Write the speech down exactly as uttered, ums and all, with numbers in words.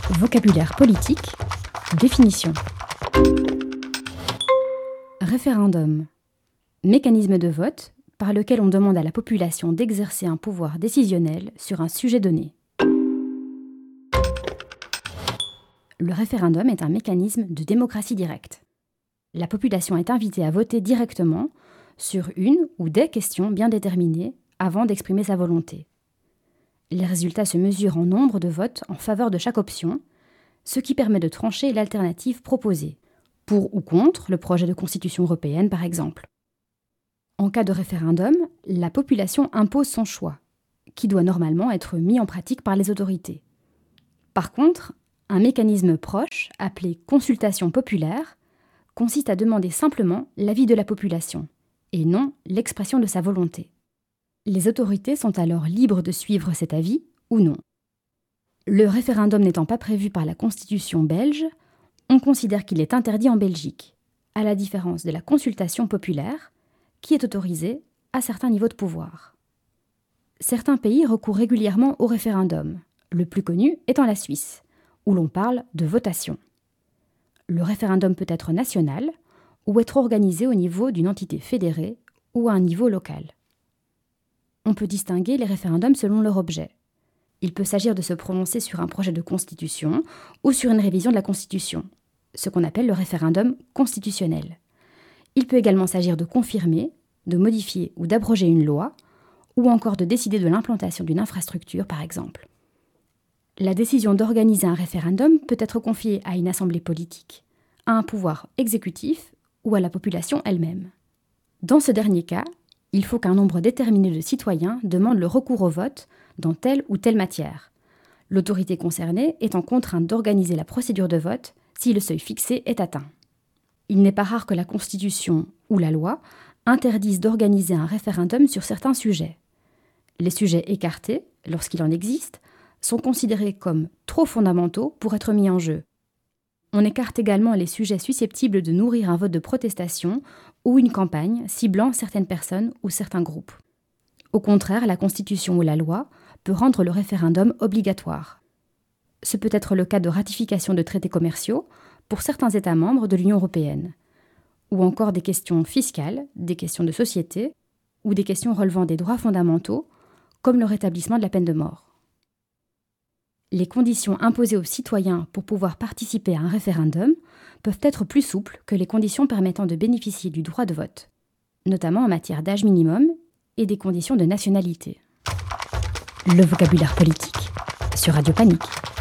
Vocabulaire politique. Définition. Référendum. Mécanisme de vote par lequel on demande à la population d'exercer un pouvoir décisionnel sur un sujet donné. Le référendum est un mécanisme de démocratie directe. La population est invitée à voter directement sur une ou des questions bien déterminées avant d'exprimer sa volonté. Les résultats se mesurent en nombre de votes en faveur de chaque option, ce qui permet de trancher l'alternative proposée, pour ou contre le projet de constitution européenne par exemple. En cas de référendum, la population impose son choix, qui doit normalement être mis en pratique par les autorités. Par contre, un mécanisme proche, appelé consultation populaire, consiste à demander simplement l'avis de la population, et non l'expression de sa volonté. Les autorités sont alors libres de suivre cet avis ou non. Le référendum n'étant pas prévu par la Constitution belge, on considère qu'il est interdit en Belgique, à la différence de la consultation populaire, qui est autorisée à certains niveaux de pouvoir. Certains pays recourent régulièrement au référendum, le plus connu étant la Suisse, où l'on parle de votation. Le référendum peut être national ou être organisé au niveau d'une entité fédérée ou à un niveau local. On peut distinguer les référendums selon leur objet. Il peut s'agir de se prononcer sur un projet de constitution ou sur une révision de la Constitution, ce qu'on appelle le référendum constitutionnel. Il peut également s'agir de confirmer, de modifier ou d'abroger une loi, ou encore de décider de l'implantation d'une infrastructure, par exemple. La décision d'organiser un référendum peut être confiée à une assemblée politique, à un pouvoir exécutif ou à la population elle-même. Dans ce dernier cas, il faut qu'un nombre déterminé de citoyens demande le recours au vote dans telle ou telle matière, l'autorité concernée étant contrainte d'organiser la procédure de vote si le seuil fixé est atteint. Il n'est pas rare que la Constitution ou la loi interdisent d'organiser un référendum sur certains sujets. Les sujets écartés, lorsqu'il en existe, sont considérés comme trop fondamentaux pour être mis en jeu. On écarte également les sujets susceptibles de nourrir un vote de protestation ou une campagne ciblant certaines personnes ou certains groupes. Au contraire, la Constitution ou la loi peut rendre le référendum obligatoire. Ce peut être le cas de ratification de traités commerciaux pour certains États membres de l'Union européenne, ou encore des questions fiscales, des questions de société, ou des questions relevant des droits fondamentaux, comme le rétablissement de la peine de mort. Les conditions imposées aux citoyens pour pouvoir participer à un référendum peuvent être plus souples que les conditions permettant de bénéficier du droit de vote, notamment en matière d'âge minimum et des conditions de nationalité. Le vocabulaire politique sur Radio Panique.